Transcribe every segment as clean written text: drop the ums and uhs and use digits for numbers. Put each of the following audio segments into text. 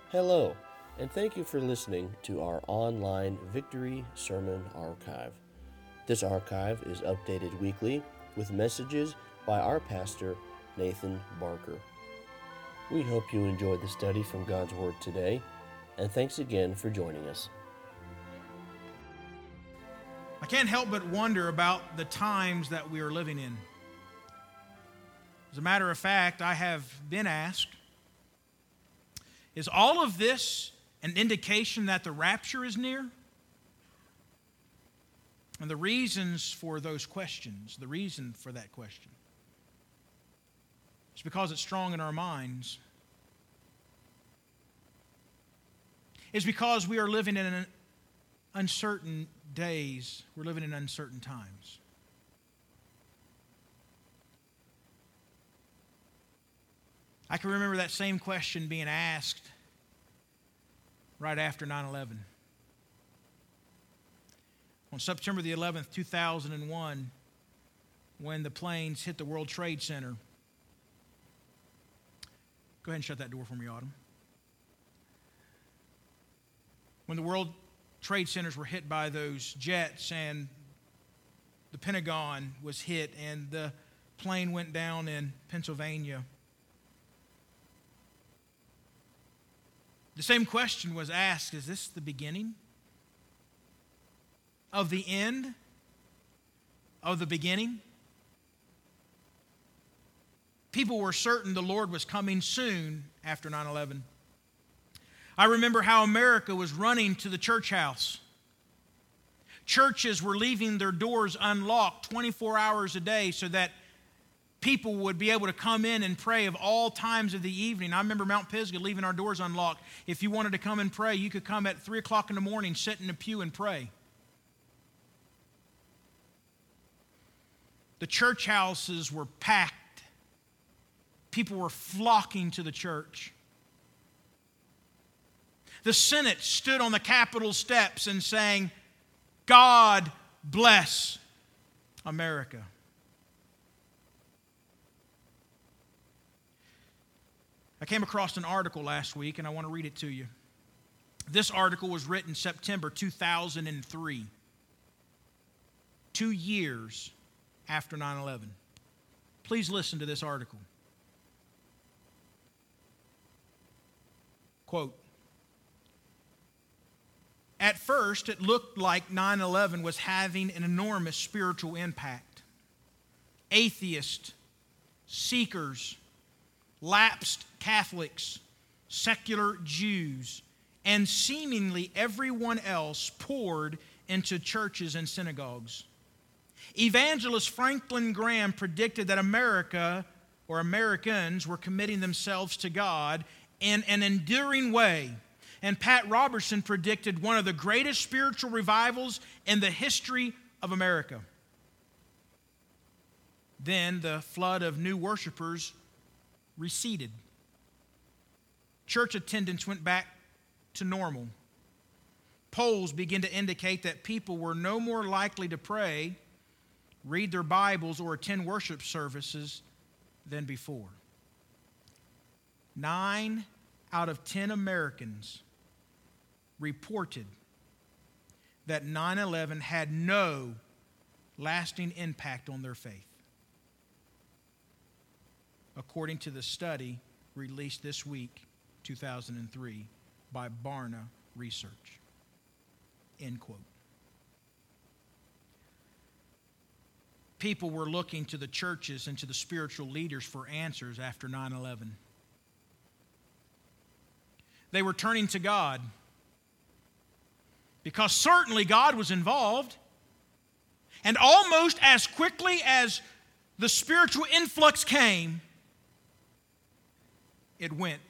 Hello, and thank you for listening to our online Victory Sermon Archive. This archive is updated weekly with messages by our pastor, Nathan Barker. We hope you enjoyed the study from God's Word today, and thanks again for joining us. I can't help but wonder about the times that we are living in. As a matter of fact, I have been asked, is all of this an indication that the rapture is near? And the reasons for those questions, the reason for that question, is because it's strong in our minds. It's because we are living in uncertain days. We're living in uncertain times. I can remember that same question being asked right after 9/11. On September the 11th, 2001, when the planes hit the World Trade Center. Go ahead and shut that door for me, Autumn. When the World Trade Centers were hit by those jets and the Pentagon was hit and the plane went down in Pennsylvania, the same question was asked, is this the beginning of the end of the beginning? People were certain the Lord was coming soon after 9/11. I remember how America was running to the church house. Churches were leaving their doors unlocked 24 hours a day so that people would be able to come in and pray of all times of the evening. I remember Mount Pisgah leaving our doors unlocked. If you wanted to come and pray, you could come at 3 o'clock in the morning, sit in a pew and pray. The church houses were packed. People were flocking to the church. The Senate stood on the Capitol steps and sang, "God bless America." I came across an article last week, and I want to read it to you. This article was written September 2003, 2 years after 9/11. Please listen to this article. Quote, "At first, it looked like 9/11 was having an enormous spiritual impact. Atheists, seekers, lapsed Catholics, secular Jews, and seemingly everyone else poured into churches and synagogues. Evangelist Franklin Graham predicted that America, or Americans, were committing themselves to God in an enduring way. And Pat Robertson predicted one of the greatest spiritual revivals in the history of America. Then the flood of new worshipers receded. Church attendance went back to normal. Polls began to indicate that people were no more likely to pray, read their Bibles, or attend worship services than before. 9 out of 10 Americans reported that 9/11 had no lasting impact on their faith, according to the study released this week, 2003, by Barna Research." End quote. People were looking to the churches and to the spiritual leaders for answers after 9/11. They were turning to God because certainly God was involved. And almost as quickly as the spiritual influx came, it went.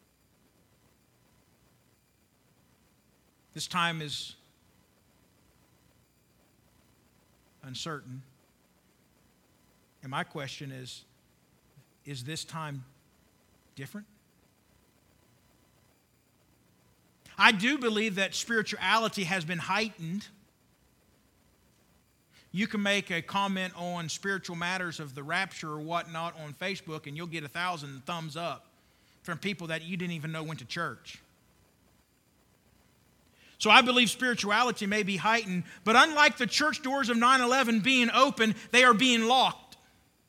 This time is uncertain. And my question is this time different? I do believe that spirituality has been heightened. You can make a comment on spiritual matters of the rapture or whatnot on Facebook, and you'll get 1,000 thumbs up from people that you didn't even know went to church. So I believe spirituality may be heightened, but unlike the church doors of 9/11 being open, they are being locked.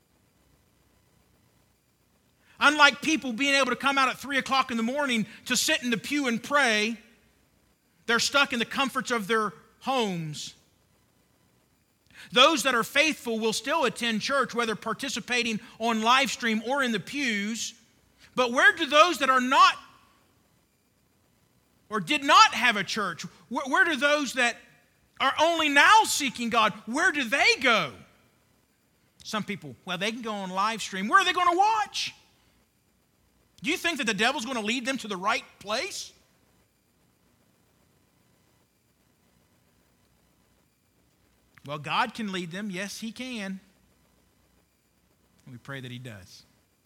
Unlike people being able to come out at 3 o'clock in the morning to sit in the pew and pray, they're stuck in the comforts of their homes. Those that are faithful will still attend church, whether participating on live stream or in the pews. But where do those that are not or did not have a church, where do those that are only now seeking God, where do they go? Some people, well, they can go on live stream. Where are they going to watch? Do you think that the devil's going to lead them to the right place? Well, God can lead them. Yes, He can. And we pray that He does.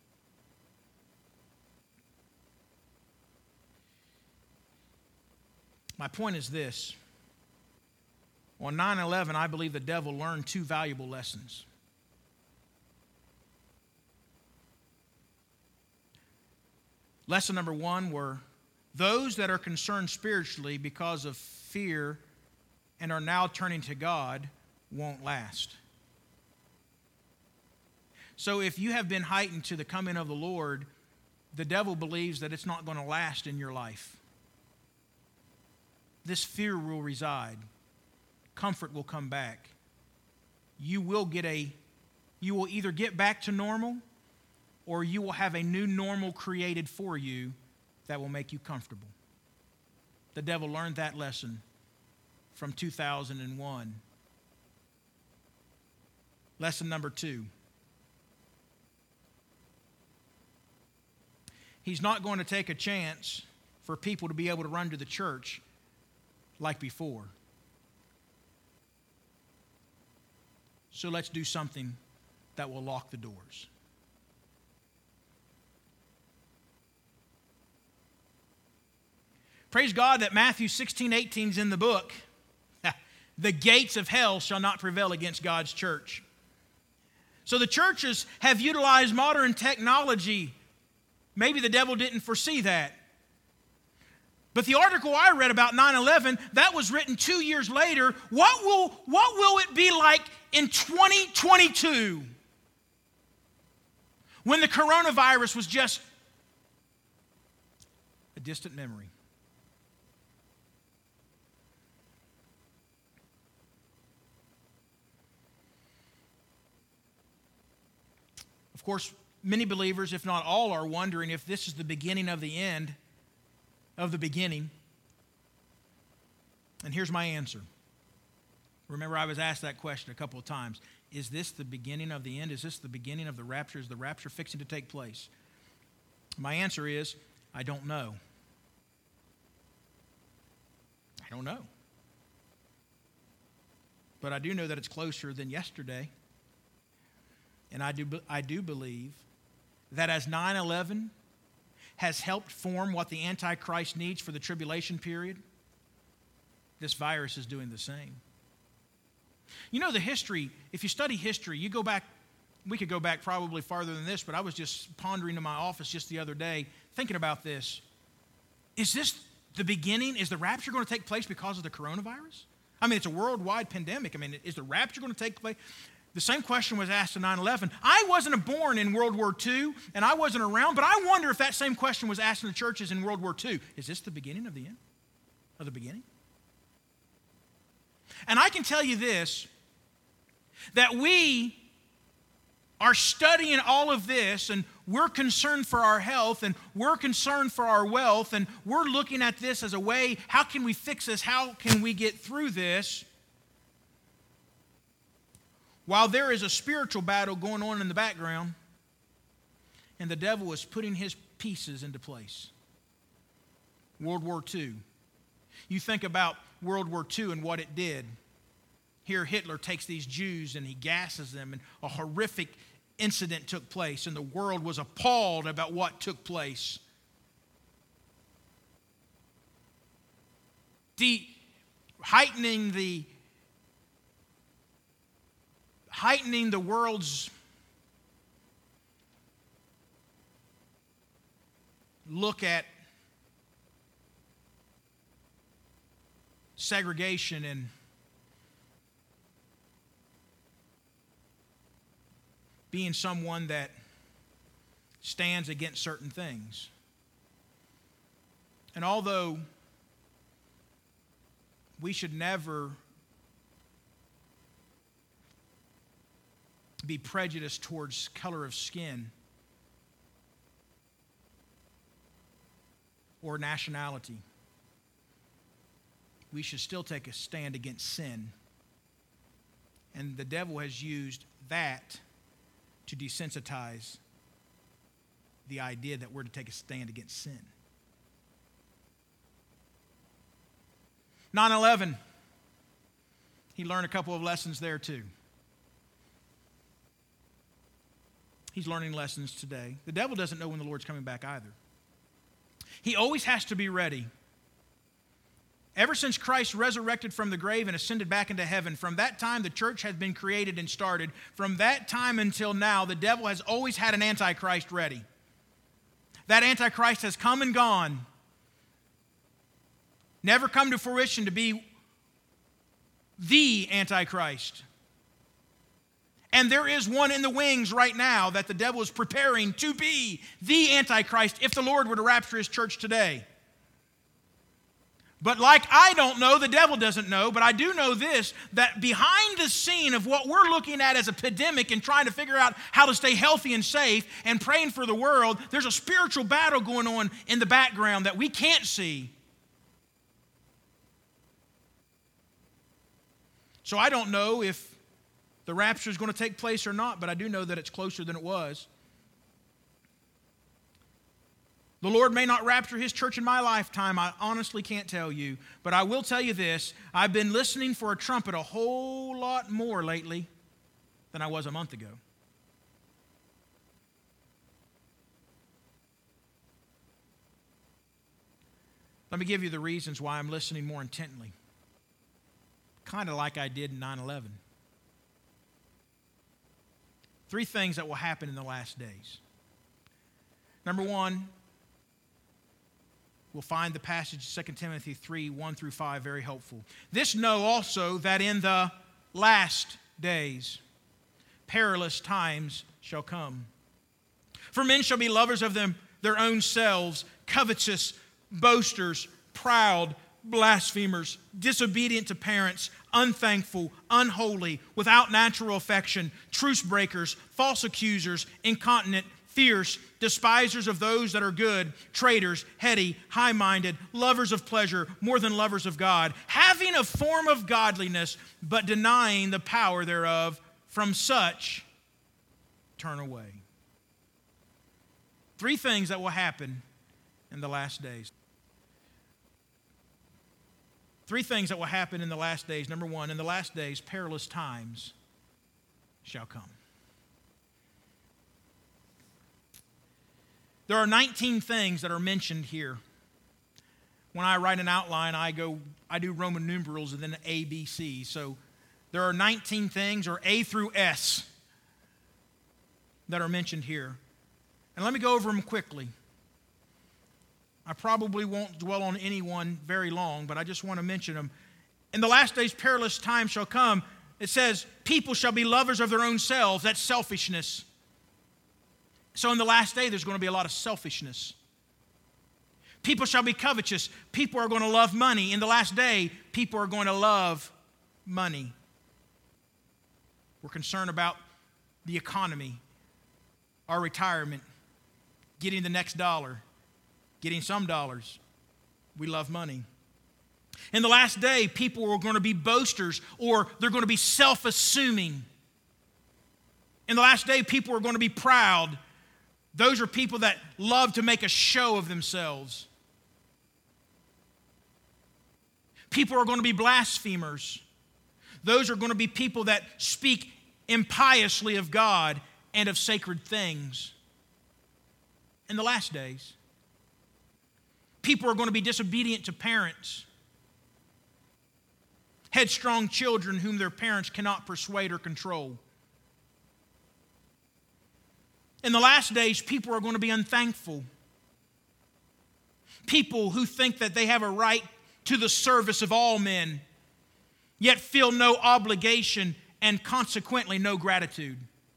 My point is this. On 9/11, I believe the devil learned two valuable lessons. Lesson number one were those that are concerned spiritually because of fear and are now turning to God won't last. So if you have been heightened to the coming of the Lord, the devil believes that it's not going to last in your life. This fear will reside. Comfort will come back. You will either get back to normal, or you will have a new normal created for you that will make you comfortable. The devil learned that lesson from 2001. Lesson number two. He's not going to take a chance for people to be able to run to the church like before. So let's do something that will lock the doors. Praise God that Matthew 16:18 is in the book. The gates of hell shall not prevail against God's church. So the churches have utilized modern technology. Maybe the devil didn't foresee that. But the article I read about 9/11, that was written 2 years later. What will it be like in 2022 when the coronavirus was just a distant memory? Of course, many believers, if not all, are wondering if this is the beginning of the end of the beginning. And here's my answer. Remember, I was asked that question a couple of times. Is this the beginning of the end? Is this the beginning of the rapture? Is the rapture fixing to take place? My answer is, I don't know. I don't know. But I do know that it's closer than yesterday. And I do believe that as 9/11 has helped form what the Antichrist needs for the tribulation period, this virus is doing the same. You know the history, if you study history, you go back, we could go back probably farther than this, but I was just pondering in my office just the other day, thinking about this. Is this the beginning? Is the rapture going to take place because of the coronavirus? I mean, it's a worldwide pandemic. I mean, is the rapture going to take place? The same question was asked in 9/11. I wasn't born in World War II, and I wasn't around, but I wonder if that same question was asked in the churches in World War II. Is this the beginning of the end? Of the beginning? And I can tell you this, that we are studying all of this, and we're concerned for our health, and we're concerned for our wealth, and we're looking at this as a way, how can we fix this? How can we get through this? While there is a spiritual battle going on in the background, and the devil is putting his pieces into place. World War II. You think about World War II and what it did. Here Hitler takes these Jews and he gasses them, and a horrific incident took place, and the world was appalled about what took place. Heightening the world's look at segregation and being someone that stands against certain things. And although we should never be prejudiced towards color of skin or nationality, we should still take a stand against sin. And the devil has used that to desensitize the idea that we're to take a stand against sin. 9/11, he learned a couple of lessons there too. He's learning lessons today. The devil doesn't know when the Lord's coming back either. He always has to be ready. Ever since Christ resurrected from the grave and ascended back into heaven, from that time the church has been created and started. From that time until now, the devil has always had an Antichrist ready. That Antichrist has come and gone, never come to fruition to be the Antichrist. And there is one in the wings right now that the devil is preparing to be the Antichrist if the Lord were to rapture his church today. But like I don't know, the devil doesn't know, but I do know this, that behind the scene of what we're looking at as a pandemic and trying to figure out how to stay healthy and safe and praying for the world, there's a spiritual battle going on in the background that we can't see. So I don't know if the rapture is going to take place or not, but I do know that it's closer than it was. The Lord may not rapture his church in my lifetime. I honestly can't tell you. But I will tell you this. I've been listening for a trumpet a whole lot more lately than I was a month ago. Let me give you the reasons why I'm listening more intently. Kind of like I did in 9/11. 3 things that will happen in the last days. Number 1, we'll find the passage 2 Timothy 3, 1 through 5 very helpful. This know also that in the last days perilous times shall come. For men shall be lovers of their own selves, covetous, boasters, proud, blasphemers, disobedient to parents, unthankful, unholy, without natural affection, truce breakers, false accusers, incontinent, fierce, despisers of those that are good, traitors, heady, high-minded, lovers of pleasure more than lovers of God, having a form of godliness, but denying the power thereof. From such, turn away. 3 things that will happen in the last days. 3 things that will happen in the last days. Number 1, in the last days, perilous times shall come. There are 19 things that are mentioned here. When I write an outline, I do Roman numerals and then A, B, C. So there are 19 things, or A through S, that are mentioned here. And let me go over them quickly. I probably won't dwell on any one very long, but I just want to mention them. In the last days, perilous times shall come. It says, people shall be lovers of their own selves. That's selfishness. So in the last day, there's going to be a lot of selfishness. People shall be covetous. People are going to love money. In the last day, people are going to love money. We're concerned about the economy, our retirement, getting the next dollar, getting some dollars. We love money. In the last day, people are going to be boasters, or they're going to be self-assuming. In the last day, people are going to be proud. Those are people that love to make a show of themselves. People are going to be blasphemers. Those are going to be people that speak impiously of God and of sacred things. In the last days, people are going to be disobedient to parents, headstrong children whom their parents cannot persuade or control. In the last days, people are going to be unthankful. People who think that they have a right to the service of all men, yet feel no obligation and consequently no gratitude.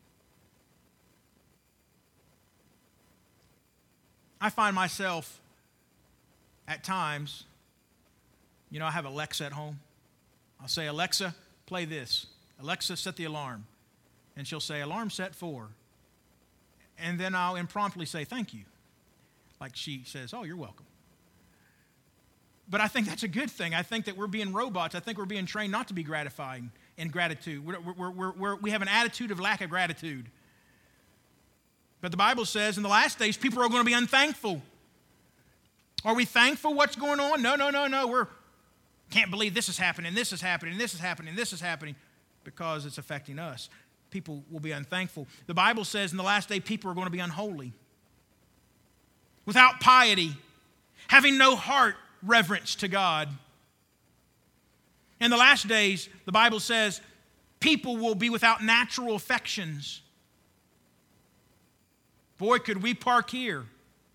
I find myself at times, I have Alexa at home. I'll say, Alexa, play this. Alexa, set the alarm. And she'll say, alarm set for. And then I'll impromptu say, thank you. Like she says, oh, you're welcome. But I think that's a good thing. I think that we're being robots. I think we're being trained not to be gratifying in gratitude. We have an attitude of lack of gratitude. But the Bible says in the last days, people are going to be unthankful. Are we thankful what's going on? No. We can't believe this is happening, this is happening, this is happening, this is happening, because it's affecting us. People will be unthankful. The Bible says in the last day, people are going to be unholy, without piety, having no heart reverence to God. In the last days, the Bible says, people will be without natural affections. Boy, could we park here.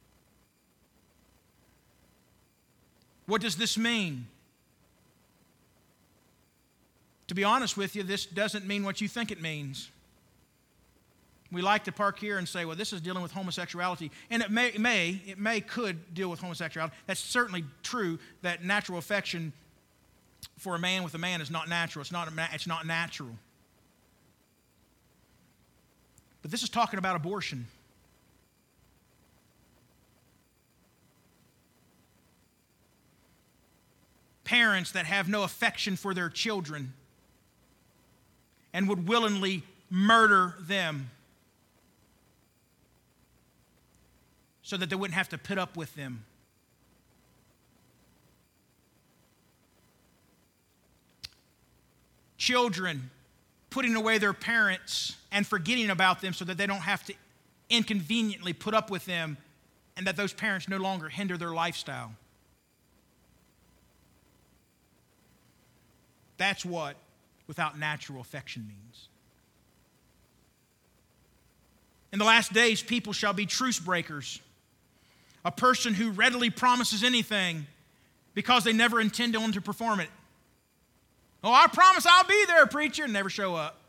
What does this mean? To be honest with you, this doesn't mean what you think it means. We like to park here and say, well, this is dealing with homosexuality. And it could deal with homosexuality. That's certainly true, that natural affection for a man with a man is not natural. It's not natural. But this is talking about abortion. Parents that have no affection for their children and would willingly murder them so that they wouldn't have to put up with them. Children putting away their parents and forgetting about them so that they don't have to inconveniently put up with them, and that those parents no longer hinder their lifestyle. That's what without natural affection means. In the last days, people shall be truce breakers. A person who readily promises anything because they never intend on to perform it. Oh, I promise I'll be there, preacher, and never show up.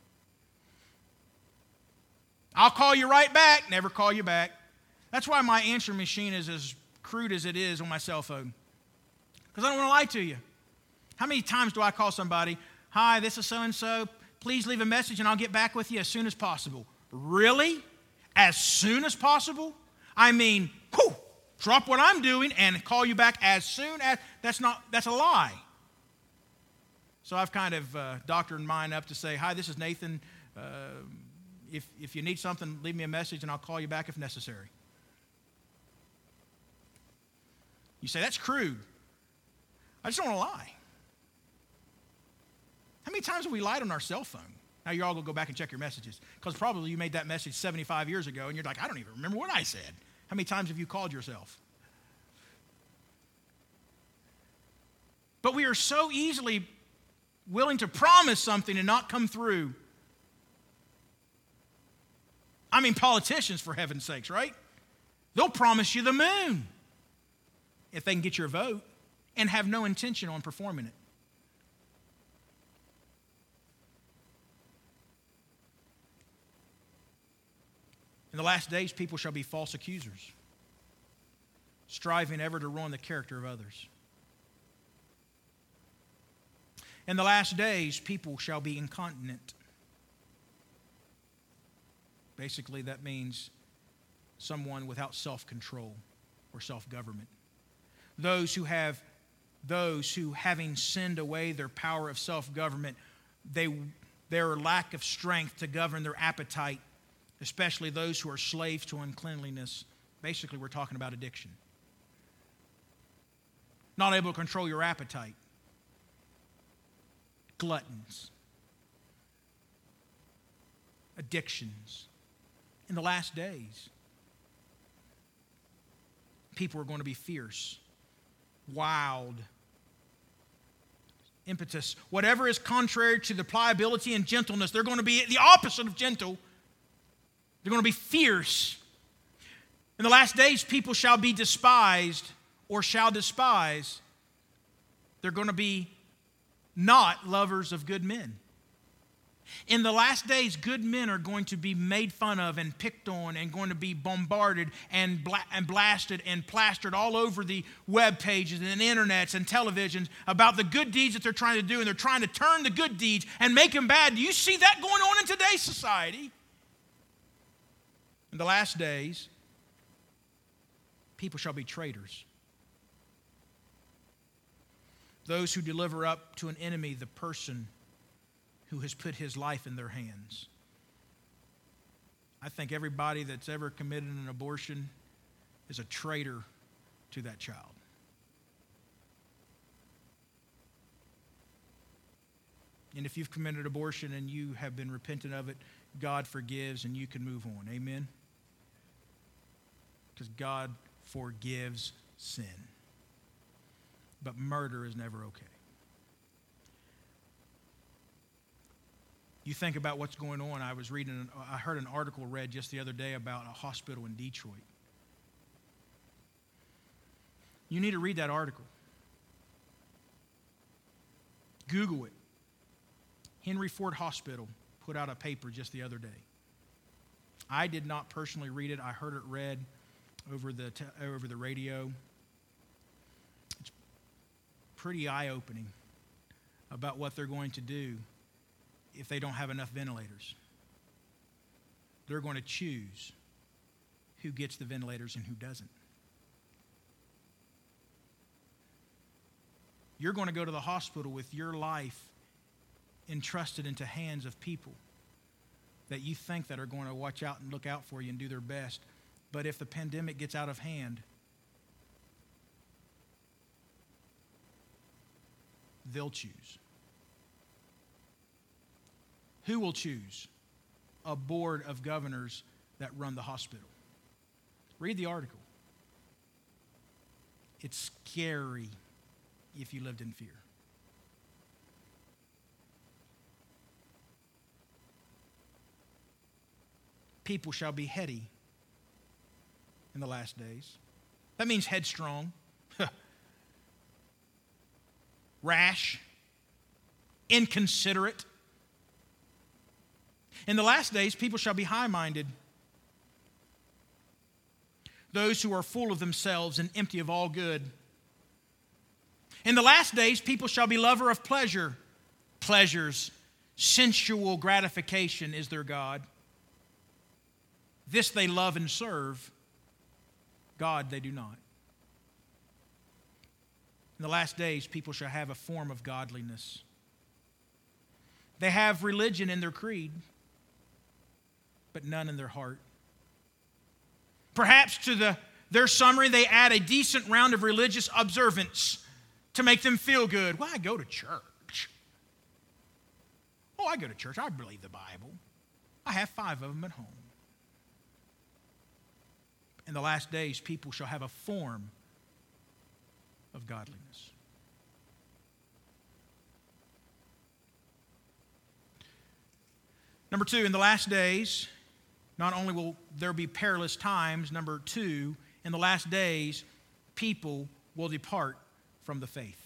I'll call you right back, never call you back. That's why my answering machine is as crude as it is on my cell phone. Because I don't want to lie to you. How many times do I call somebody, hi, this is so-and-so, please leave a message and I'll get back with you as soon as possible. Really? As soon as possible? I mean, drop what I'm doing and call you back as soon as, that's a lie. So I've kind of doctored mine up to say, hi, this is Nathan. If you need something, leave me a message and I'll call you back if necessary. You say, that's crude. I just don't want to lie. How many times have we lied on our cell phone? Now you're all going to go back and check your messages, because probably you made that message 75 years ago and you're like, I don't even remember what I said. How many times have you called yourself? But we are so easily willing to promise something and not come through. I mean, politicians, for heaven's sakes, right? They'll promise you the moon if they can get your vote and have no intention on performing it. In the last days, people shall be false accusers, striving ever to ruin the character of others. In the last days, people shall be incontinent. Basically, that means someone without self-control or self-government. Those who having sinned away their power of self-government, their lack of strength to govern their appetite, especially those who are slaves to uncleanliness. Basically, we're talking about addiction. Not able to control your appetite. Gluttons. Addictions. In the last days, people are going to be fierce, wild, impetus. Whatever is contrary to the pliability and gentleness, they're going to be the opposite of gentle. They're going to be fierce. In the last days, people shall be despised or shall despise They're going to be not lovers of good men. In the last days, good men are going to be made fun of and picked on and going to be bombarded and blasted and plastered all over the web pages and internets and televisions about the good deeds that they're trying to do, and they're trying to turn the good deeds and make them bad. Do you see that going on in today's society? In the last days, people shall be traitors. Those who deliver up to an enemy the person who has put his life in their hands. I think everybody that's ever committed an abortion is a traitor to that child. And if you've committed abortion and you have been repentant of it, God forgives and you can move on. Amen? Because God forgives sin. But murder is never okay. You think about what's going on. I heard an article read just the other day about a hospital in Detroit. You need to read that article. Google it. Henry Ford Hospital put out a paper just the other day. I did not personally read it. I heard it read over the radio. It's pretty eye-opening about what they're going to do if they don't have enough ventilators. They're going to choose who gets the ventilators and who doesn't. You're going to go to the hospital with your life entrusted into hands of people that you think that are going to watch out and look out for you and do their best. But if the pandemic gets out of hand, they'll choose. Who will choose? A board of governors that run the hospital. Read the article. It's scary if you lived in fear. People shall be heady in the last days. That means headstrong, rash, inconsiderate. In the last days, people shall be high-minded, those who are full of themselves and empty of all good. In the last days, people shall be lover of pleasures, sensual gratification is their God. This they love and serve, God they do not. In the last days, people shall have a form of godliness. They have religion in their creed, but none in their heart. Perhaps to their summary, they add a decent round of religious observance to make them feel good. Well, I go to church. Oh, I go to church. I believe the Bible. I have 5 of them at home. In the last days, people shall have a form of godliness. Number 2, in the last days, not only will there be perilous times, number 2, in the last days, people will depart from the faith.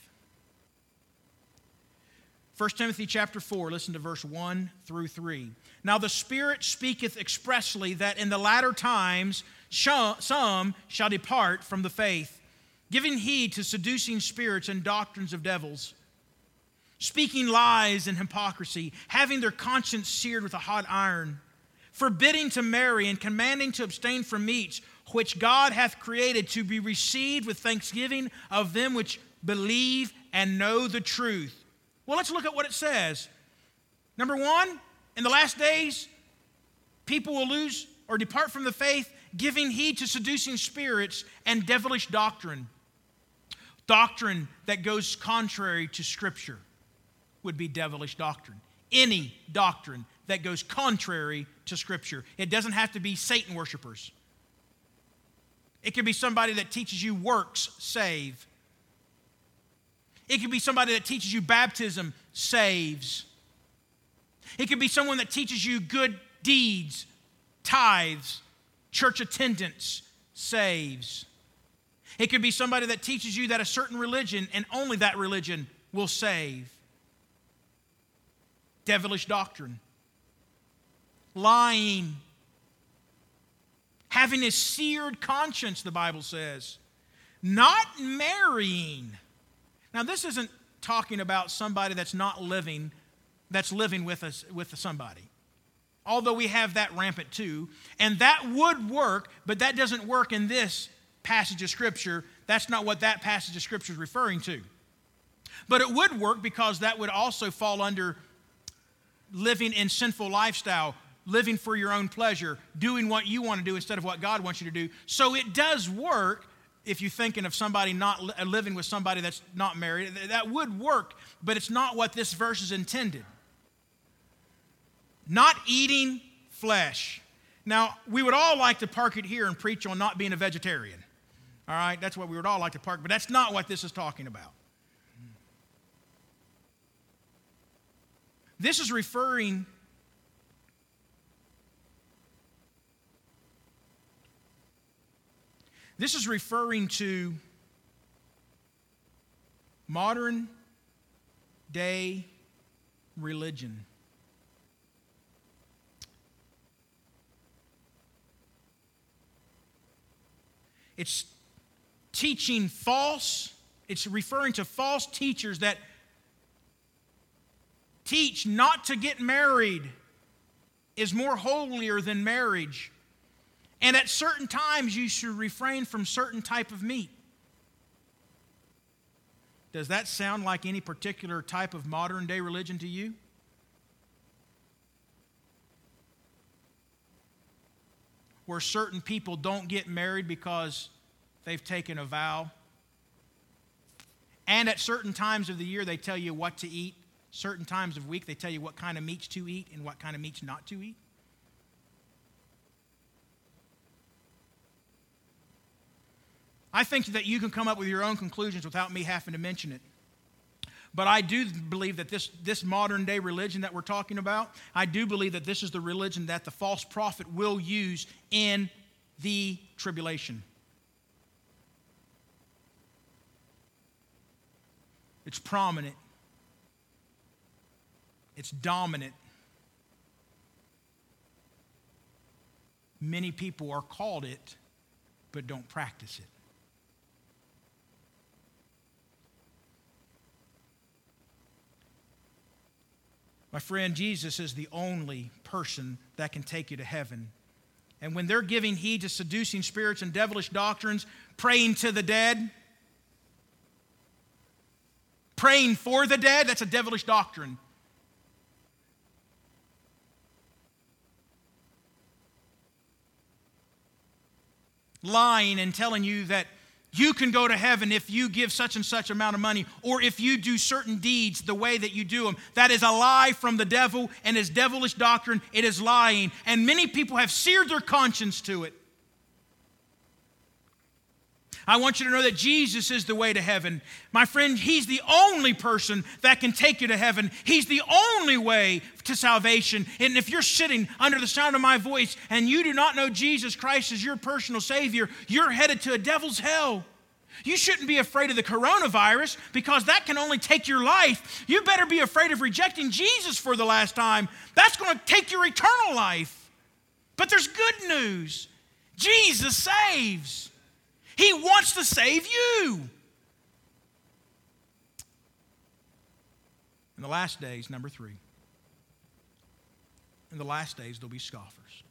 1 Timothy chapter 4, listen to verse 1 through 3. Now the Spirit speaketh expressly that in the latter times some shall depart from the faith, giving heed to seducing spirits and doctrines of devils, speaking lies and hypocrisy, having their conscience seared with a hot iron, forbidding to marry and commanding to abstain from meats, which God hath created to be received with thanksgiving of them which believe and know the truth. Well, let's look at what it says. Number 1, in the last days, people will lose or depart from the faith, giving heed to seducing spirits and devilish doctrine. Doctrine that goes contrary to Scripture would be devilish doctrine. Any doctrine that goes contrary to Scripture. It doesn't have to be Satan worshipers. It could be somebody that teaches you works save. It could be somebody that teaches you baptism saves. It could be someone that teaches you good deeds, tithes, church attendance saves. It could be somebody that teaches you that a certain religion and only that religion will save. Devilish doctrine. Lying. Having a seared conscience, the Bible says. Not marrying. Now, this isn't talking about somebody that's not living, that's living with somebody. Although we have that rampant too. And that would work, but that doesn't work in this passage of Scripture. That's not what that passage of Scripture is referring to. But it would work because that would also fall under living in sinful lifestyle, living for your own pleasure, doing what you want to do instead of what God wants you to do. So it does work if you're thinking of somebody not living with somebody that's not married. That would work, but it's not what this verse is intended. Not eating flesh. Now, we would all like to park it here and preach on not being a vegetarian. All right, that's what we would all like to park, but that's not what this is talking about. This is referring to modern day religion. It's teaching it's referring to false teachers that teach not to get married is more holier than marriage. And at certain times you should refrain from certain type of meat. Does that sound like any particular type of modern day religion to you? Where certain people don't get married because they've taken a vow. And at certain times of the year they tell you what to eat. Certain times of week they tell you what kind of meats to eat and what kind of meats not to eat. I think that you can come up with your own conclusions without me having to mention it. But I do believe that this modern day religion that we're talking about, I do believe that this is the religion that the false prophet will use in the tribulation. It's prominent. It's dominant. Many people are called it, but don't practice it. My friend, Jesus is the only person that can take you to heaven. And when they're giving heed to seducing spirits and devilish doctrines, praying to the dead, praying for the dead, that's a devilish doctrine. Lying and telling you that you can go to heaven if you give such and such amount of money, or if you do certain deeds the way that you do them. That is a lie from the devil and his devilish doctrine. It is lying. And many people have seared their conscience to it. I want you to know that Jesus is the way to heaven. My friend, He's the only person that can take you to heaven. He's the only way to salvation. And if you're sitting under the sound of my voice and you do not know Jesus Christ as your personal Savior, you're headed to a devil's hell. You shouldn't be afraid of the coronavirus because that can only take your life. You better be afraid of rejecting Jesus for the last time. That's going to take your eternal life. But there's good news. Jesus saves. He wants to save you. In the last days, number 3. In the last days, there'll be scoffers.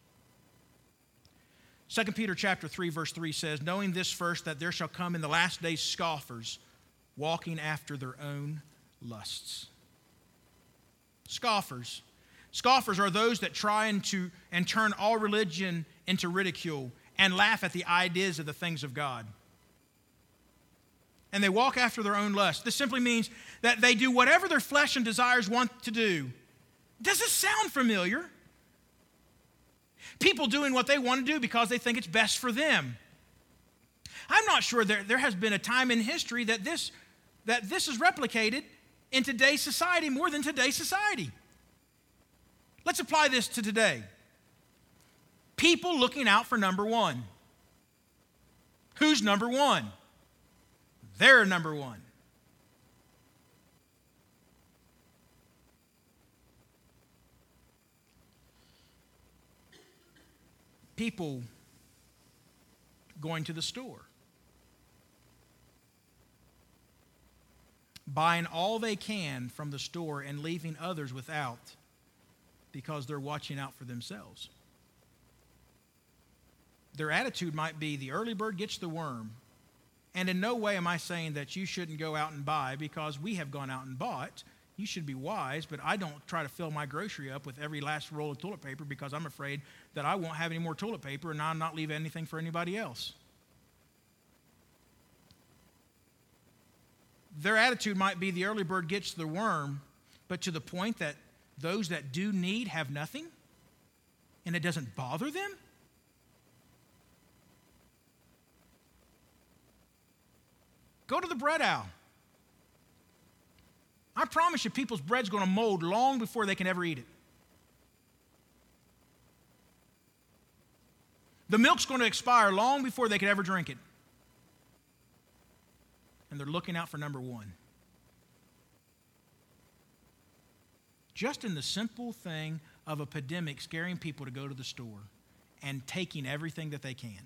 2 Peter chapter 3, verse 3 says, knowing this first, that there shall come in the last days scoffers, walking after their own lusts. Scoffers. Scoffers are those that try and turn all religion into ridicule and laugh at the ideas of the things of God. And they walk after their own lust. This simply means that they do whatever their flesh and desires want to do. Does this sound familiar? People doing what they want to do because they think it's best for them. I'm not sure there has been a time in history that this is replicated in today's society more than today's society. Let's apply this to today. People looking out for number one. Who's number one? They're number one. People going to the store, buying all they can from the store and leaving others without because they're watching out for themselves. Their attitude might be the early bird gets the worm. And in no way am I saying that you shouldn't go out and buy, because we have gone out and bought. You should be wise, but I don't try to fill my grocery up with every last roll of toilet paper because I'm afraid that I won't have any more toilet paper and I'll not leave anything for anybody else. Their attitude might be the early bird gets the worm, but to the point that those that do need have nothing and it doesn't bother them. Go to the bread aisle. I promise you, people's bread's going to mold long before they can ever eat it. The milk's going to expire long before they can ever drink it. And they're looking out for number one. Just in the simple thing of a pandemic scaring people to go to the store and taking everything that they can.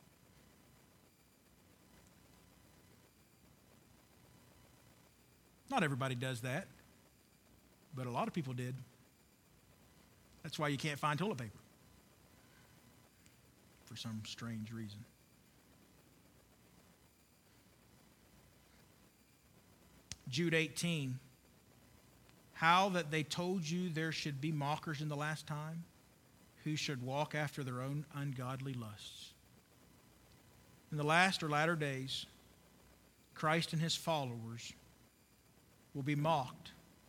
Not everybody does that, but a lot of people did. That's why you can't find toilet paper for some strange reason. Jude 18, how that they told you there should be mockers in the last time, who should walk after their own ungodly lusts. In the last or latter days, Christ and his followers will be mocked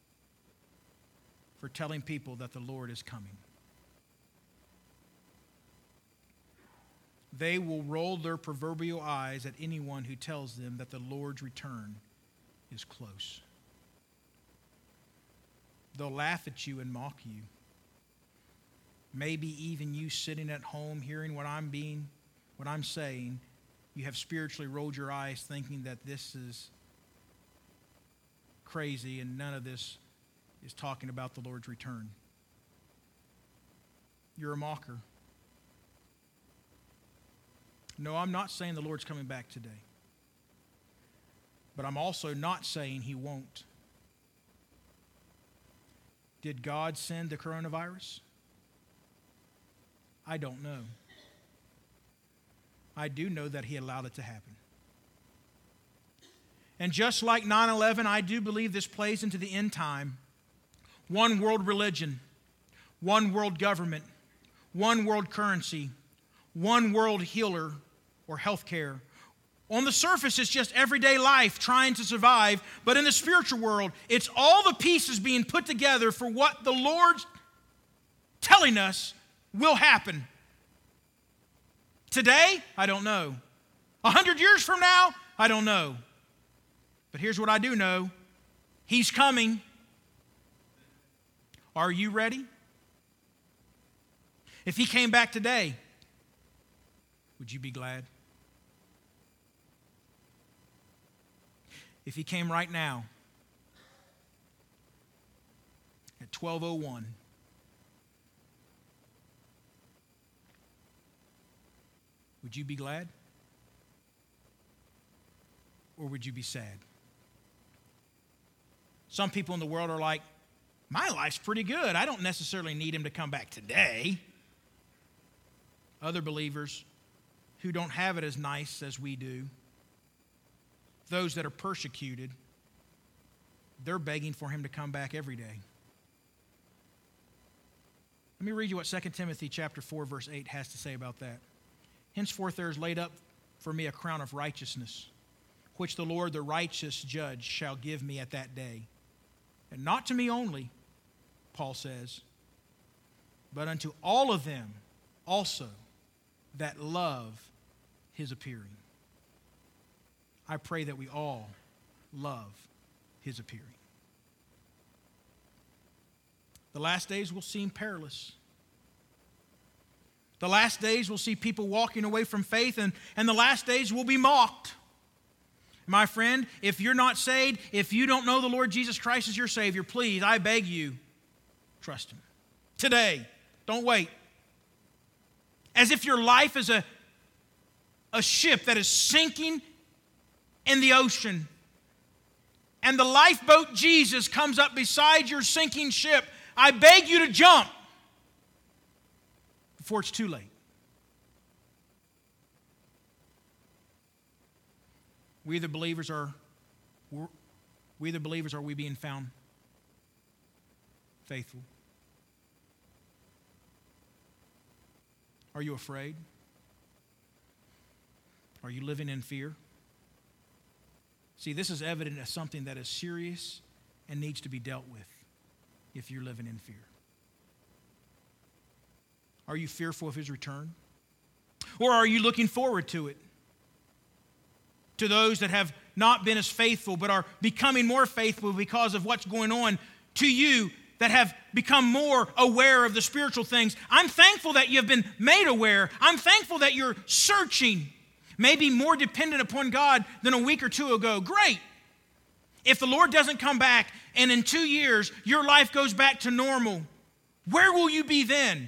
for telling people that the Lord is coming. They will roll their proverbial eyes at anyone who tells them that the Lord's return is close. They'll laugh at you and mock you. Maybe even you sitting at home hearing what I'm saying, you have spiritually rolled your eyes thinking that this is crazy and none of this is talking about the Lord's return. You're a mocker. No, I'm not saying the Lord's coming back today. But I'm also not saying he won't. Did God send the coronavirus? I don't know. I do know that he allowed it to happen. And just like 9/11, I do believe this plays into the end time. One world religion, one world government, one world currency, one world healer or health care. On the surface, it's just everyday life trying to survive. But in the spiritual world, it's all the pieces being put together for what the Lord's telling us will happen. Today, I don't know. 100 years from now, I don't know. But here's what I do know. He's coming. Are you ready? If he came back today, would you be glad? If he came right now at 12:01, would you be glad? Or would you be sad? Some people in the world are like, my life's pretty good. I don't necessarily need him to come back today. Other believers who don't have it as nice as we do, those that are persecuted, they're begging for him to come back every day. Let me read you what 2 Timothy chapter 4, verse 8 has to say about that. Henceforth there is laid up for me a crown of righteousness, which the Lord, the righteous judge, shall give me at that day. And not to me only, Paul says, but unto all of them also that love his appearing. I pray that we all love his appearing. The last days will seem perilous. The last days will see people walking away from faith, and the last days will be mocked. My friend, if you're not saved, if you don't know the Lord Jesus Christ as your Savior, please, I beg you, trust Him. Today. Don't wait. As if your life is a ship that is sinking in the ocean, and the lifeboat Jesus comes up beside your sinking ship, I beg you to jump before it's too late. We the believers are we being found faithful? Are you afraid? Are you living in fear? See, this is evident as something that is serious and needs to be dealt with if you're living in fear. Are you fearful of His return? Or are you looking forward to it? To those that have not been as faithful but are becoming more faithful because of what's going on, to you that have become more aware of the spiritual things, I'm thankful that you have been made aware. I'm thankful that you're searching, maybe more dependent upon God than a week or two ago. Great. If the Lord doesn't come back and in 2 years your life goes back to normal, where will you be then?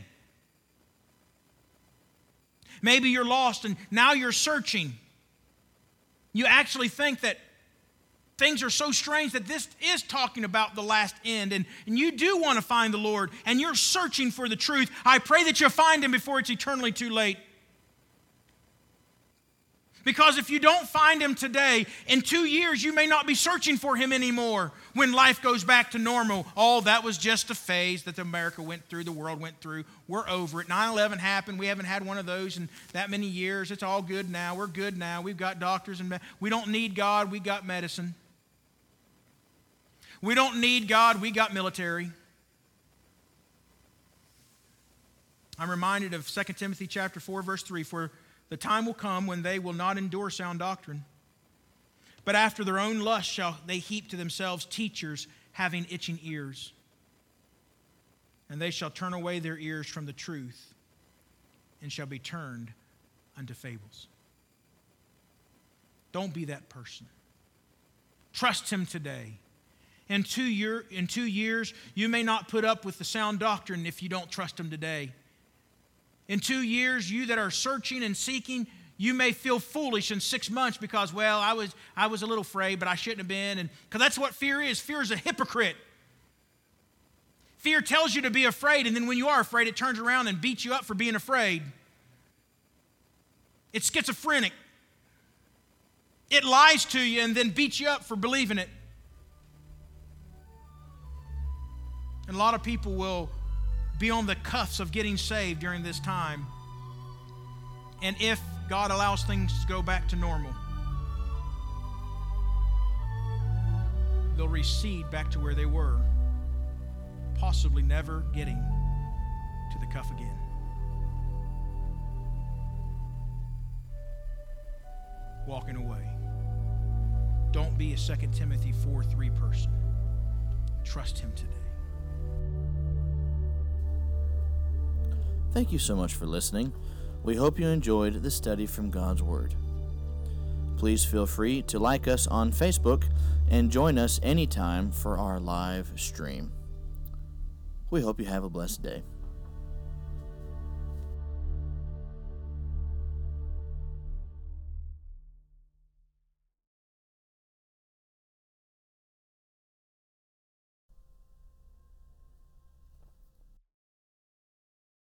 Maybe you're lost and now you're searching. You actually think that things are so strange that this is talking about the last end, and you do want to find the Lord, and you're searching for the truth. I pray that you'll find Him before it's eternally too late. Because if you don't find Him today, in 2 years you may not be searching for Him anymore when life goes back to normal. Oh, that was just a phase that America went through, the world went through. We're over it. 9/11 happened. We haven't had one of those in that many years. It's all good now. We're good now. We've got doctors and we don't need God. We got medicine. We don't need God. We got military. I'm reminded of 2 Timothy chapter 4, verse 3, for the time will come when they will not endure sound doctrine, but after their own lust shall they heap to themselves teachers having itching ears. And they shall turn away their ears from the truth and shall be turned unto fables. Don't be that person. Trust Him today. In 2 years, you may not put up with the sound doctrine if you don't trust Him today. In 2 years, you that are searching and seeking, you may feel foolish in 6 months because, well, I was a little afraid, but I shouldn't have been. And because that's what fear is. Fear is a hypocrite. Fear tells you to be afraid, and then when you are afraid, it turns around and beats you up for being afraid. It's schizophrenic. It lies to you and then beats you up for believing it. And a lot of people will be on the cuffs of getting saved during this time. And if God allows things to go back to normal, they'll recede back to where they were, possibly never getting to the cuff again. Walking away. Don't be a 2 Timothy 4:3 person. Trust Him today. Thank you so much for listening. We hope you enjoyed the study from God's Word. Please feel free to like us on Facebook and join us anytime for our live stream. We hope you have a blessed day.